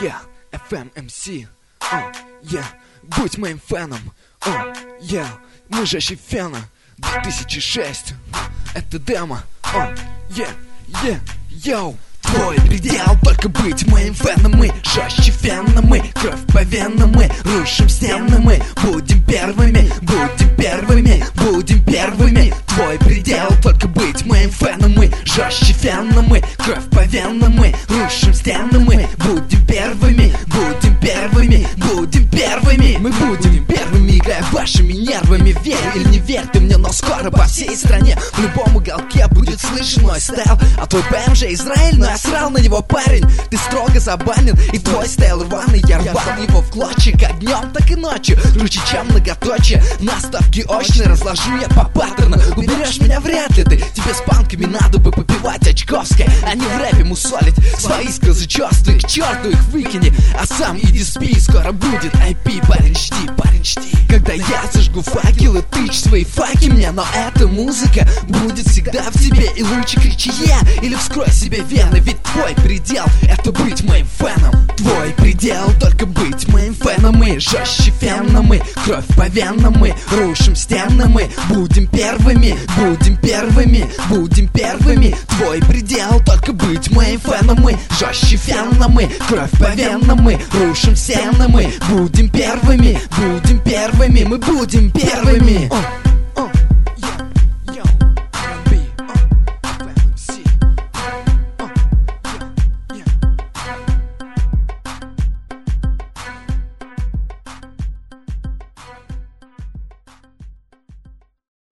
Yeah, FMMC. Yeah, будь моим феном. Yeah, мы жестче фена. 2006. Это демо. Yeah, йоу. Твой предел только быть моим феном. Мы жестче фена, мы кровь по венам, мы рушим стены, мы будем первыми, будем первыми, будем первыми. Твой предел только быть моим феном. Мы жестче фена, мы кровь по венам, мы рушим стены, мы будем первыми, будем первыми, будем первыми. Мы будем первыми, играя вашими нервами. Верь или не верь ты мне, но скоро по всей стране в любом уголке будет слышен мой стайл. А твой ПМЖ Израиль, но я срал на него, парень. Ты строго забанен, и твой стайл рваный. Я рвал его в клочья, как днем, так и ночью. Круче, чем многоточие, наставки очные разложу я по паттерну. Уберешь меня вряд ли ты, тебе с панками надо бы попивать очковское, а не в рэпе мусолить свои сказы чёрствые. К черту их выкини, а сам иди спи. Скоро будет IP, парень жди, парень жди. Когда я зажгу факелы, тычь свои факи мне. Но эта музыка будет всегда в тебе, и лучше кричи я, или вскрой себе вены. Ведь твой предел — это быть моим феном. Твой предел — только быть моим феном. Мы жестче фена, мы кровь по венам, мы рушим стены, мы будем первыми, будем первыми, будем первыми. Твой предел — только быть моим феном. Мы жестче фена, мы кровь по венам, мы рушим стены, мы будем первыми, будем первыми, мы будем первыми.